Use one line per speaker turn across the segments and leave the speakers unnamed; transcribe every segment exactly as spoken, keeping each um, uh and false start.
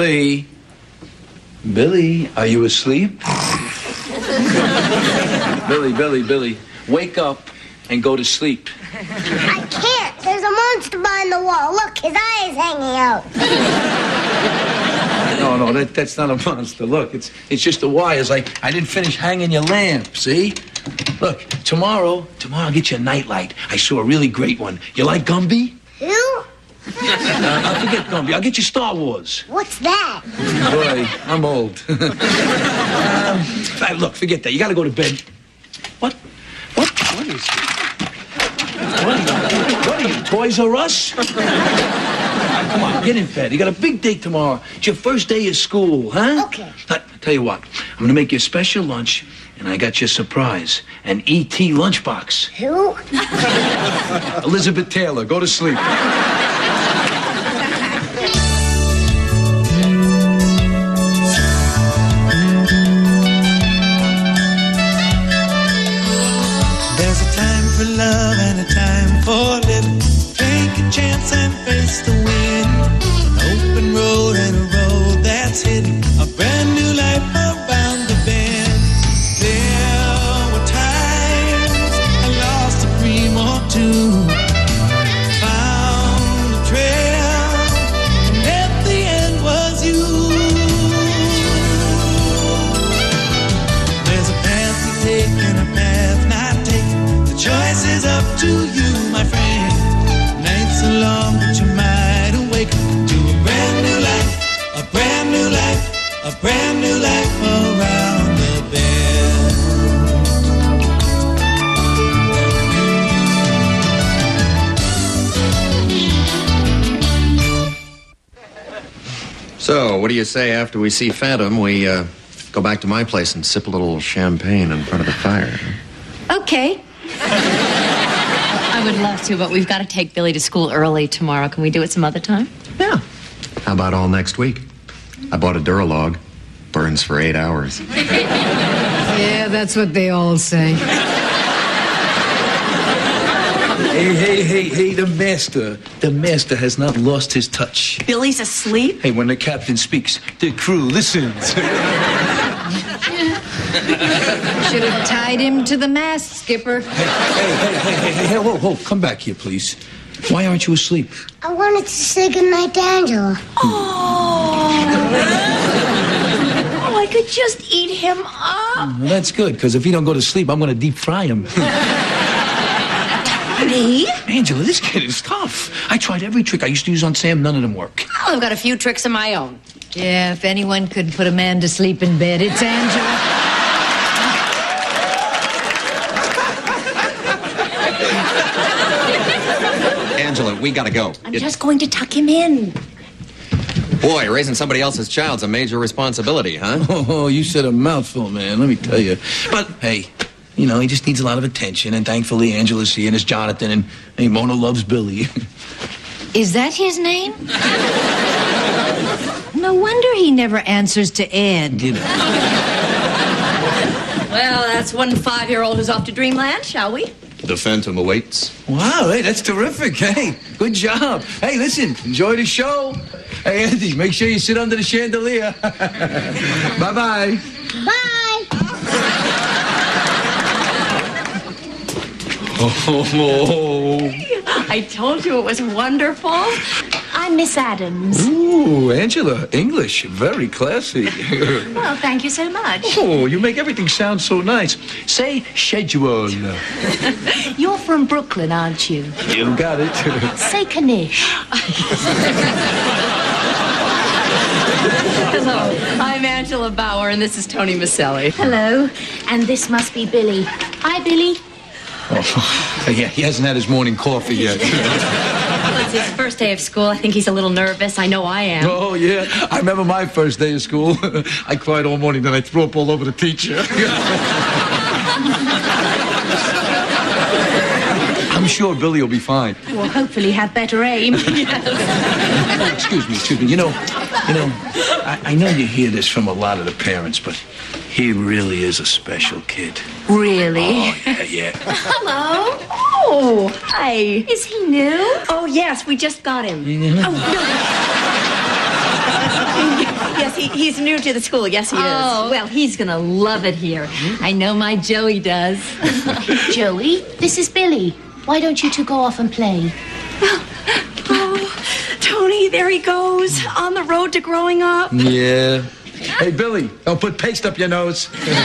Billy. Billy, are you asleep? Billy, Billy, Billy, wake up and go to sleep.
I can't. There's a monster behind the wall. Look, his eye is hanging out.
No, no, that, that's not a monster. Look, it's it's just the wires. I, I didn't finish hanging your lamp, see? Look, tomorrow, tomorrow I'll get you a nightlight. I saw a really great one. You like Gumby?
Who?
Uh, I'll forget Gumby. I'll get you Star Wars.
What's that?
Boy, I'm old. um, look, forget that. You gotta go to bed. What? What? What is it? What are you, what are you Toys R Us? Come on, get in bed. You got a big day tomorrow. It's your first day of school, huh?
Okay.
I, tell you what, I'm gonna make you a special lunch, and I got you a surprise. An E T lunchbox.
Who?
Elizabeth Taylor, go to sleep.
There's a time for love and a time for living. Take a chance and face the wind. An open road and a road that's hidden. A brand new life around the bend. There were times I lost a dream or two. Found a trail, and at the end was you. There's a path to take and a path not taken. The choice is up to you, my friend. Nights are long, but you might awake to a brand new life, a brand new life, a brand new life around the bend.
So, what do you say after we see Phantom, we uh, go back to my place and sip a little champagne in front of the fire?
Okay. I would love to, but we've got to take Billy to school early tomorrow. Can we do it some other time?
Yeah. How about all next week? I bought a Duralog. Burns for eight hours.
Yeah, that's what they all say.
Hey, hey, hey, hey, the master. The master has not lost his touch.
Billy's asleep?
Hey, when the captain speaks, the crew listens.
Should have tied him to the mast, Skipper.
Hey, hey, hey, hey, hey, hey, whoa, whoa, come back here, please. Why aren't you asleep?
I wanted to say goodnight to Angela.
Oh. Oh, I could just eat him up.
Well, that's good, because if he don't go to sleep, I'm going to deep fry him.
Me?
Angela, this kid is tough. I tried every trick I used to use on Sam. None of them work.
Well, I've got a few tricks of my own.
Yeah, if anyone could put a man to sleep in bed, it's Angela.
Angela, we gotta go.
I'm
It-
just going to tuck him in.
Boy, raising somebody else's child's a major responsibility, huh?
Oh, you said a mouthful, man. Let me tell you. But, hey, you know, he just needs a lot of attention, and thankfully Angela's here, and it's Jonathan, and hey, Mona loves Billy.
Is that his name? No wonder he never answers to Ed.
You know.
Well, that's one five-year-old who's off to dreamland, shall we?
The Phantom awaits.
Wow, hey, that's terrific. Hey, good job. Hey, listen, enjoy the show. Hey, Andy, make sure you sit under the chandelier. Bye-bye.
Bye.
Oh.
I told you it was wonderful. I'm Miss Adams.
Ooh, Angela, English, very classy.
Well, thank you so much.
Oh, you make everything sound so nice. Say schedule.
You're from Brooklyn, aren't you?
You got it.
Say Kanish. Hello, I'm Angela Bauer, and this is Tony Maselli.
Hello, and this must be Billy. Hi, Billy.
Oh, yeah, he hasn't had his morning coffee yet.
Well, it's his first day of school. I think he's a little nervous. I know I am.
Oh, yeah. I remember my first day of school. I cried all morning, then I threw up all over the teacher. I'm sure Billy will be fine.
Well, hopefully have better aim.
Oh, excuse me, excuse me. You know, you know, I, I know you hear this from a lot of the parents, but he really is a special kid.
Really?
Oh, yeah, yeah.
Hello.
Oh, hi.
Is he new?
Oh, yes, we just got him.
Yeah.
Oh, no. yes, he, he's new to the school. Yes, he is.
Oh, well, he's gonna love it here. I know my Joey does.
Joey, this is Billy. Why don't you two go off and play?
Oh, Tony, there he goes on the road to growing up.
Yeah. Hey, Billy, don't put paste up your nose.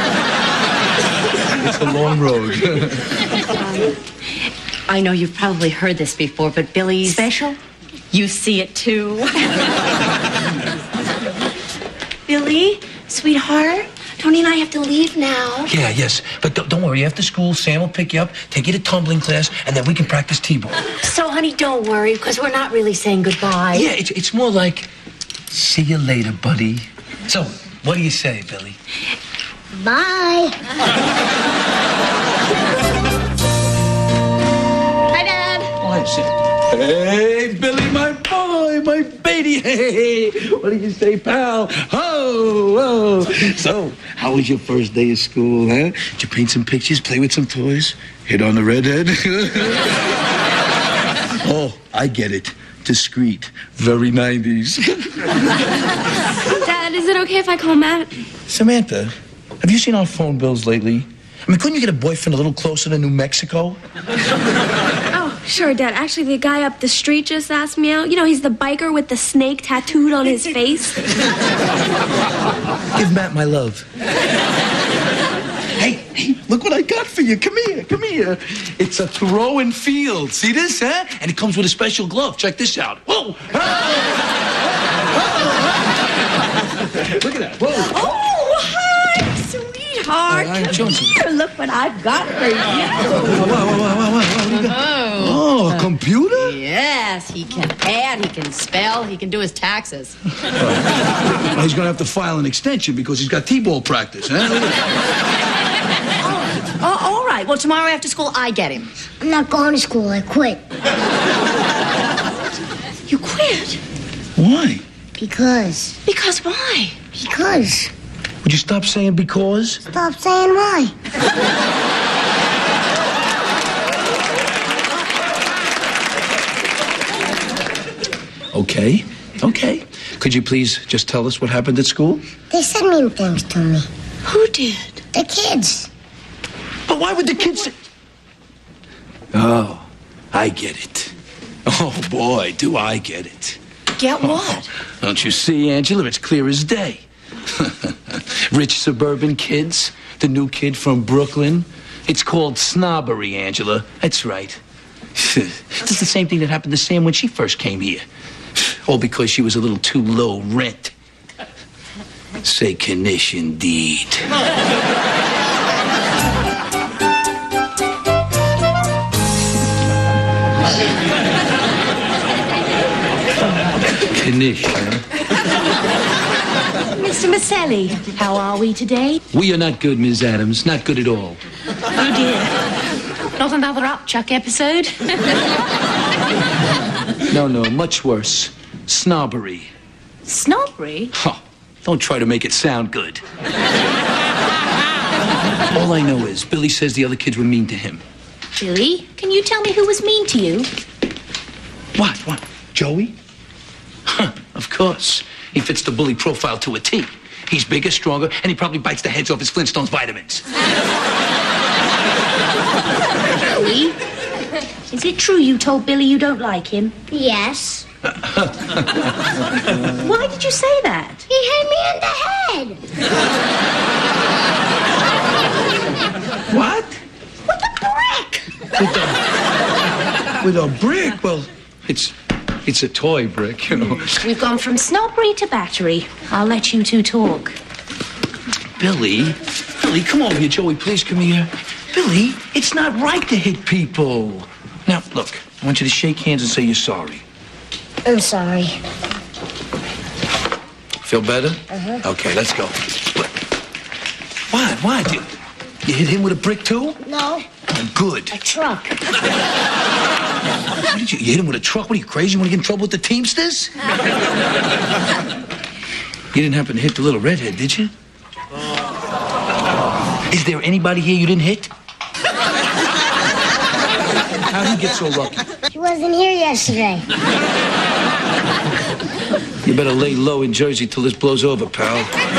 It's a long road.
um, I know you've probably heard this before, but Billy's...
Special?
You see it, too. Billy, sweetheart, Tony and I have to leave now.
Yeah, yes. But don't, don't worry. After school, Sam will pick you up, take you to tumbling class, and then we can practice T-ball.
So, honey, don't worry, because we're not really saying goodbye.
Yeah, it's, it's more like, see you later, buddy. So, what do you say, Billy?
Bye.
Hi, Dad.
Oh, hi, Sam. Hey, Billy, my boy, my baby. Hey, what do you say, pal? Oh, oh. So, how was your first day of school, huh? Did you paint some pictures, play with some toys, hit on the redhead? Oh, I get it. Discreet. Very nineties.
Dad, is it okay if I call Matt?
Samantha, have you seen our phone bills lately? I mean, couldn't you get a boyfriend a little closer to New Mexico?
Oh, sure, Dad. Actually, the guy up the street just asked me out. You know, he's the biker with the snake tattooed on his face.
Give Matt my love. Hey, hey, look what I got for you. Come here, come here. It's a throw and field. See this, huh? And it comes with a special glove. Check this out. Whoa! Look at that. Whoa.
Oh, hi, sweetheart.
Hi, Jonesy.
Here, look what I've got for you.
Whoa, whoa, whoa, whoa, whoa, whoa. Oh, a computer?
Yes, he can add, he can spell, he can do his taxes.
Well, he's going to have to file an extension because he's got T-ball practice, huh?
Oh, all right. Well, tomorrow after school, I get him.
I'm not going to school. I quit.
You quit?
Why?
Because.
Because why?
Because.
Would you stop saying because?
Stop saying why.
Okay, okay. Could you please just tell us what happened at school?
They said mean things to me.
Who did?
The kids.
But why would the kids say... Oh, I get it. Oh, boy, do I get it.
Get what?
Oh, don't you see, Angela? It's clear as day. Rich suburban kids, the new kid from Brooklyn. It's called snobbery, Angela. That's right. It's the same thing that happened to Sam when she first came here. All because she was a little too low rent. Say Knish indeed. Knish, huh?
Mister Maselli, how are we today?
We are not good, Miz Adams. Not good at all.
Oh, dear. Not another Upchuck episode?
No, no, much worse. Snobbery.
Snobbery?
Huh. Don't try to make it sound good. All I know is Billy says the other kids were mean to him.
Billy, can you tell me who was mean to you?
What? What? Joey? Huh, of course. He fits the bully profile to a T. He's bigger, stronger, and he probably bites the heads off his Flintstones vitamins.
Billy, is it true you told Billy you don't like him?
Yes.
Why did you say that?
He hit me in the head.
What?
With a brick.
With a, with a brick? Well, it's it's a toy brick, you know.
We've gone from snobbery to battery. I'll let you two talk.
Billy, Billy, come over here, Joey. Please come here. Billy, it's not right to hit people. Now, look, I want you to shake hands and say you're sorry.
I'm sorry.
Feel better?
Uh-huh.
Okay, let's go. Why? Why? You, you hit him with a brick, too?
No.
Oh, good.
A truck.
What did you, you hit him with a truck? What are you, crazy? You want to get in trouble with the Teamsters? You didn't happen to hit the little redhead, did you? Is there anybody here you didn't hit? How'd he get so lucky?
She wasn't here yesterday.
You better lay low in Jersey till this blows over, pal.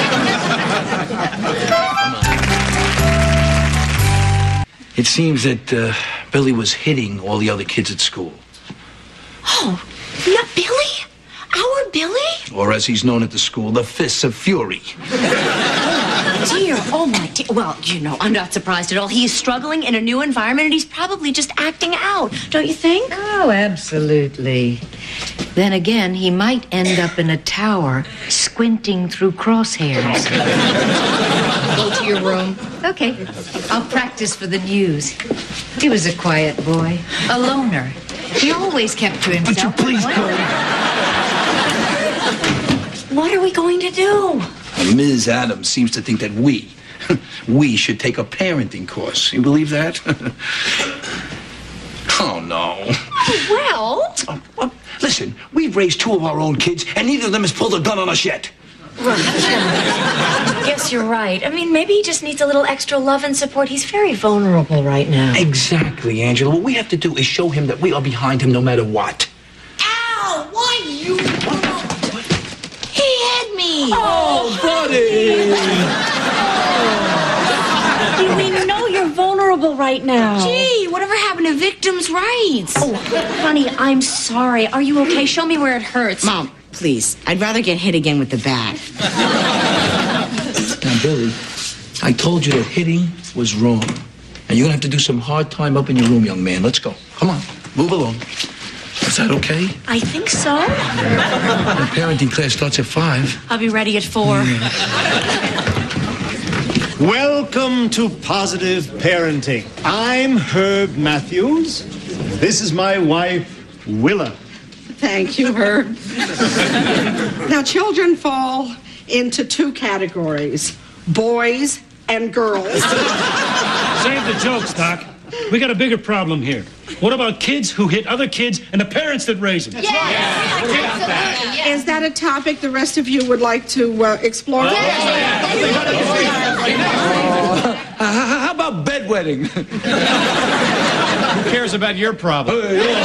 It seems that uh, Billy was hitting all the other kids at school.
Oh, not Billy? Our Billy?
Or as he's known at the school, the Fists of Fury.
Dear, oh my dear. Well, you know, I'm not surprised at all. He's struggling in a new environment and he's probably just acting out, don't you think?
Oh, absolutely. Then again, he might end up in a tower squinting through crosshairs.
Go to your room.
Okay, I'll practice for the news. He was a quiet boy, a loner. He always kept to himself.
But you please go.
What are we going to do?
Miz Adams seems to think that we, we should take a parenting course. You believe that? Oh, no.
Well...
Oh, well, listen, we've raised two of our own kids, and neither of them has pulled a gun on us yet.
Right. I guess you're right. I mean, maybe he just needs a little extra love and support. He's very vulnerable right now.
Exactly, Angela. What we have to do is show him that we are behind him no matter what.
Ow! Why you... He hit me!
Oh, buddy!
Oh. We know you're vulnerable right now.
Gee, whatever happened to victims' rights?
Oh, honey, I'm sorry. Are you okay? Show me where it hurts.
Mom, please. I'd rather get hit again with the bat.
Now, Billy, I told you that hitting was wrong. And you're going to have to do some hard time up in your room, young man. Let's go. Come on. Move along. Is that okay?
I think so.
The parenting class starts at five.
I'll be ready at four.
Welcome to Positive Parenting. I'm Herb Matthews. This is my wife, Willa.
Thank you, Herb. Now, children fall into two categories, boys and girls.
Save the jokes, Doc. We got a bigger problem here. What about kids who hit other kids and the parents that raise them?
Yes. Yes. Yes. Is that a topic the rest of you would like to uh, explore?
Yes. Uh, how about bedwetting?
Who cares about your problem?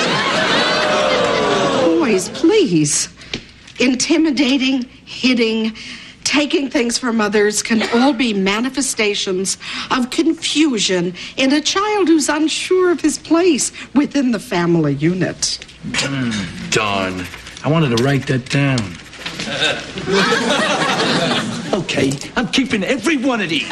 Boys, please. Intimidating, hitting, taking things from others can all be manifestations of confusion in a child who's unsure of his place within the family unit.
Mm, darn. I wanted to write that down. Okay, I'm keeping every one of these.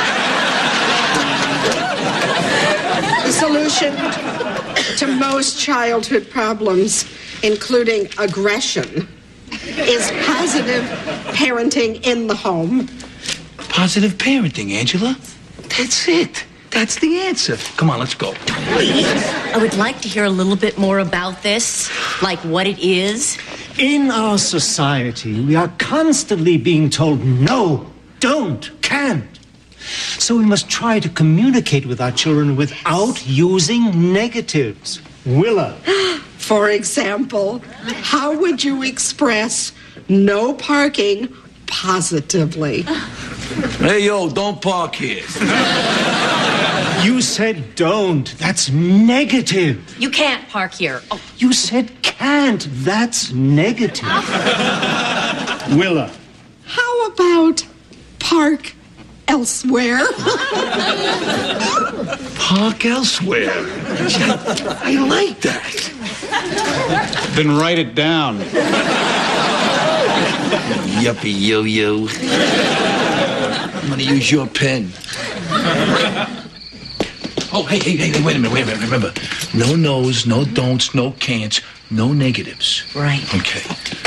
The solution to most childhood problems, including aggression, is positive parenting in the home.
Positive parenting, Angela. That's it. That's the answer. Come on, let's go.
Please. I would like to hear a little bit more about this, like what it is.
In our society, we are constantly being told no, don't, can't. So we must try to communicate with our children without using negatives. Willa.
For example, how would you express no parking positively?
Hey, yo, don't park here.
You said don't. That's negative.
You can't park here. Oh.
You said can't. That's negative. Willa.
How about park elsewhere?
Park elsewhere. I like that.
Then write it down.
Yuppie yo-yo. I'm gonna use your pen. Oh, hey, hey, hey, wait a minute, wait a minute. Remember, no no's, no don'ts, no can'ts, no negatives.
Right.
Okay.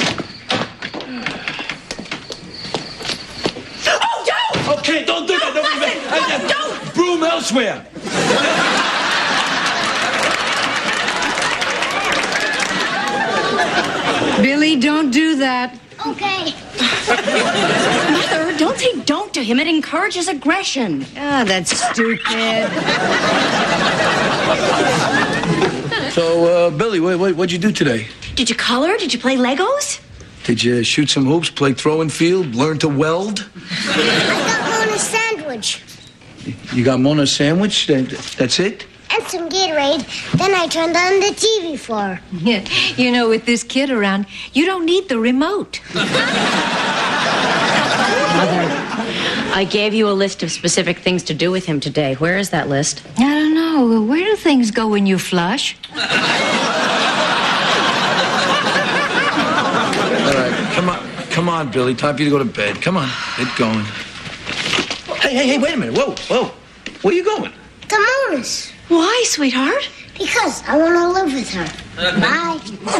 Oh, don't!
Okay, don't do that. Don't,
Listen,
I, I,
don't!
Broom elsewhere.
Billy, don't do that.
Okay.
Mother, don't say don't to him. It encourages aggression.
Ah, that's stupid.
So, uh, Billy, what, what, what'd you do today?
Did you color? Did you play Legos?
Did you shoot some hoops, play throw and field, learn to weld?
I got Mona sandwich.
You got Mona sandwich? That, that's it?
and some Gatorade. Then I turned on the T V for her.
Yeah, you know, with this kid around, you don't need the remote.
Mother, I gave you a list of specific things to do with him today. Where is that list?
I don't know. Where do things go when you flush?
All right, come on. Come on, Billy. Time for you to go to bed. Come on. Get going. Hey, hey, hey, wait a minute. Whoa, whoa. Where you going?
To Mona's.
Why, sweetheart?
Because I want to live with her. Bye.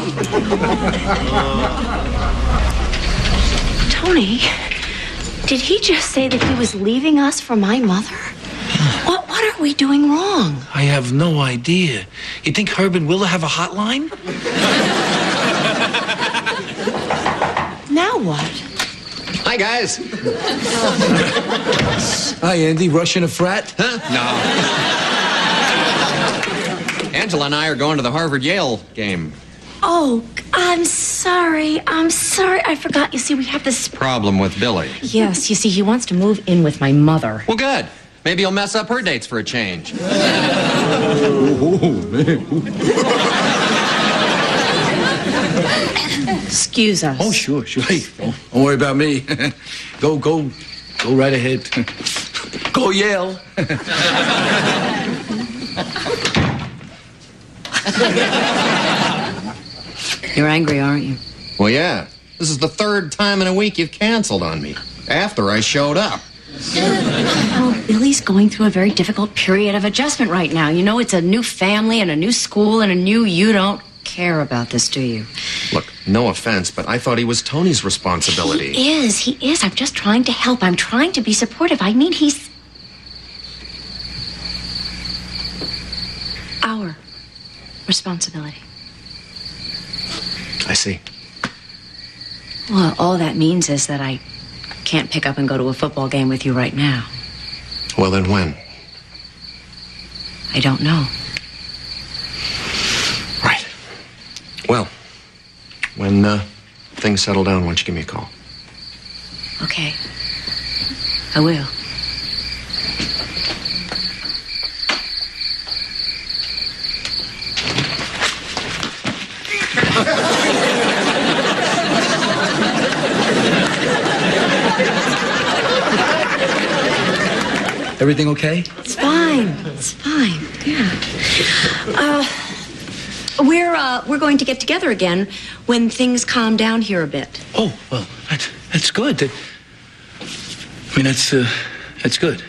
Tony, did he just say that he was leaving us for my mother? What, what are we doing wrong?
I have no idea. You think Herb and Willa have a hotline?
Now what?
Hi, guys.
Hi, Andy. Rushing a frat?
Huh? No. Angela and I are going to the Harvard-Yale game.
Oh, I'm sorry. I'm sorry. I forgot. You see, we have this
Problem with Billy.
Yes, you see, he wants to move in with my mother.
Well, good. Maybe he'll mess up her dates for a change.
Excuse us.
Oh, sure, sure. Hey, don't, don't worry about me. go, go, go right ahead. Go Yale.
You're angry, aren't you?
Well, yeah. This is the third time in a week you've canceled on me. After I showed up.
Oh, Billy's going through a very difficult period of adjustment right now. You know, it's a new family and a new school and a new... You don't care about this, do you?
Look, no offense, but I thought he was Tony's responsibility.
He is. He is. I'm just trying to help. I'm trying to be supportive. I mean, he's... our responsibility.
I see.
Well, all that means is that I can't pick up and go to a football game with you right now.
Well, then when?
I don't know.
Right. Well, when uh, things settle down, why don't you give me a call?
Okay. I will.
Everything okay?
It's fine. It's fine. Yeah. Uh, we're uh, we're going to get together again when things calm down here a bit.
Oh, well, that's, that's good. That, I mean, that's, uh, that's good.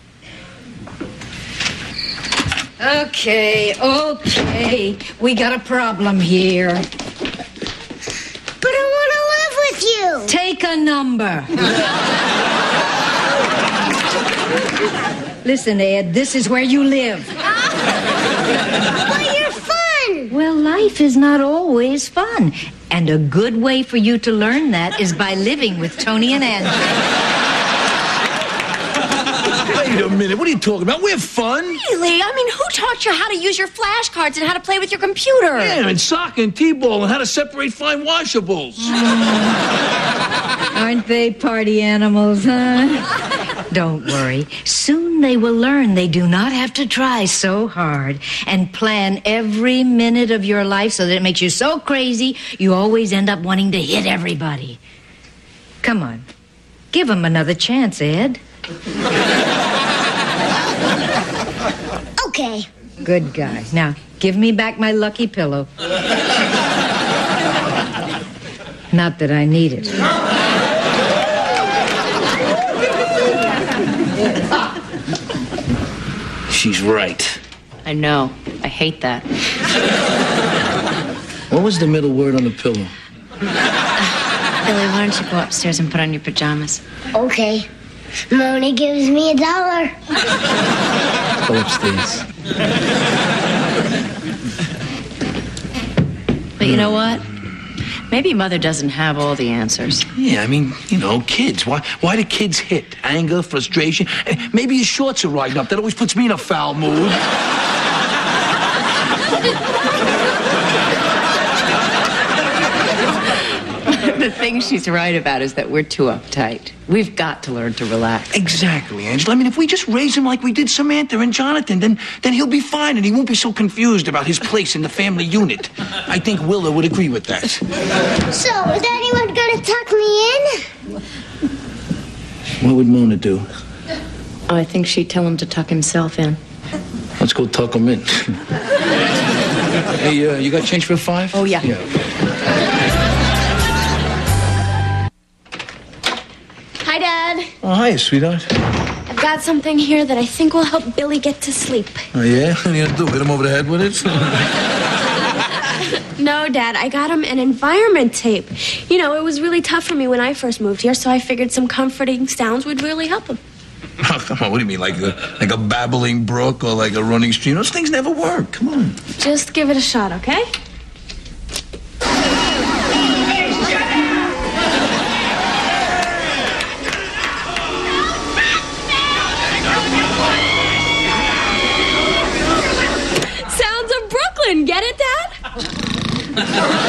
Okay, okay. We got a problem here.
But I want to live with you.
Take a number. Listen, Ed, this is where you live.
But you're fun.
Well, life is not always fun. And a good way for you to learn that is by living with Tony and Andrew.
Wait a minute. What are you talking about? We have fun.
Really? I mean, who taught you how to use your flashcards and how to play with your computer?
Yeah, and soccer and t-ball and how to separate fine washables.
Aren't they party animals, huh? Don't worry. Soon they will learn they do not have to try so hard and plan every minute of your life so that it makes you so crazy you always end up wanting to hit everybody. Come on. Give them another chance, Ed.
Okay.
Good guy. Now, give me back my lucky pillow. Not that I need it.
She's right.
I know. I hate that.
What was the middle word on the pillow?
Billy, why don't you go upstairs and put on your pajamas?
Okay. Moni gives me a dollar.
Go upstairs.
But you know what? Maybe Mother doesn't have all the answers.
Yeah, I mean, you know, kids. Why Why do kids hit? Anger, frustration? Maybe his shorts are riding up. That always puts me in a foul mood.
The thing thing she's right about is that we're too uptight. We've got to learn to relax.
Exactly, Angela. I mean, if we just raise him like we did Samantha and Jonathan, then, then he'll be fine and he won't be so confused about his place in the family unit. I think Willa would agree with that.
So, is anyone gonna tuck me in?
What would Mona do?
Oh, I think she'd tell him to tuck himself in.
Let's go tuck him in. Hey, uh, you got change for five?
Oh, yeah.
Yeah.
Hi, Dad.
Oh, hi, sweetheart.
I've got something here that I think will help Billy get to sleep.
Oh, yeah? What are you gonna do, hit him over the head with it?
No, Dad, I got him an environment tape. You know, it was really tough for me when I first moved here, so I figured some comforting sounds would really help him.
Oh, come on, what do you mean, like a, like a babbling brook or like a running stream? Those things never work. Come on.
Just give it a shot, okay? Sounds of Brooklyn. Get it, Dad?